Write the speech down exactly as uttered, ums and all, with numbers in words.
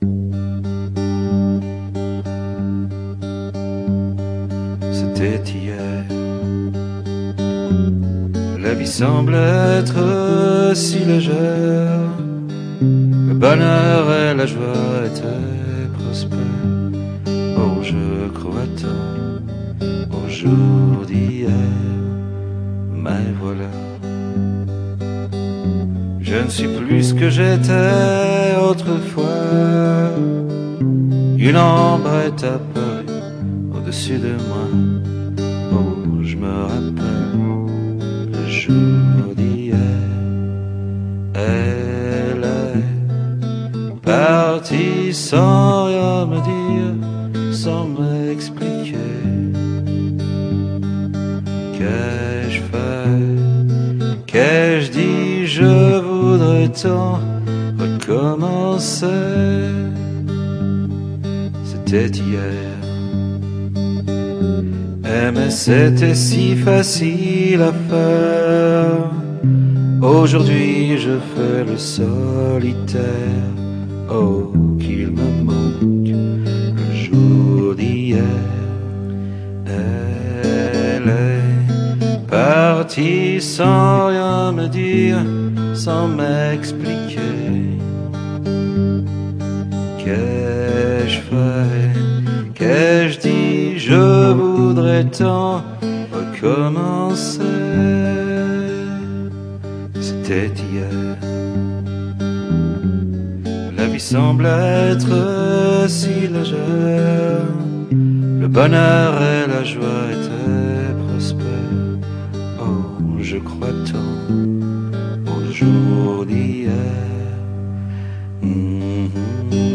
C'était hier. La vie semble être si légère. Le bonheur et la joie étaient prospères. Oh, je crois tant au jour d'hier. Mais voilà, je ne suis plus ce que j'étais autrefois. Une ombre est apparue au-dessus de moi. Oh, je me rappelle le jour d'hier. Elle est partie sans rien me dire, sans m'expliquer. Qu'ai-je fait? Qu'ai-je dit? Je voudrais tant recommencer. C'était hier. Aimer c'était si facile à faire. Aujourd'hui je fais le solitaire. Oh, qu'il me manque le jour d'hier. Elle est partie sans rien me dire, sans m'expliquer. Qu'ai-je fait? Qu'ai-je dit? Je voudrais tant recommencer. C'était hier. La vie semble être si légère. Le bonheur et la joie étaient prospères. Oh, je crois tant au jour d'hier. Mm-hmm.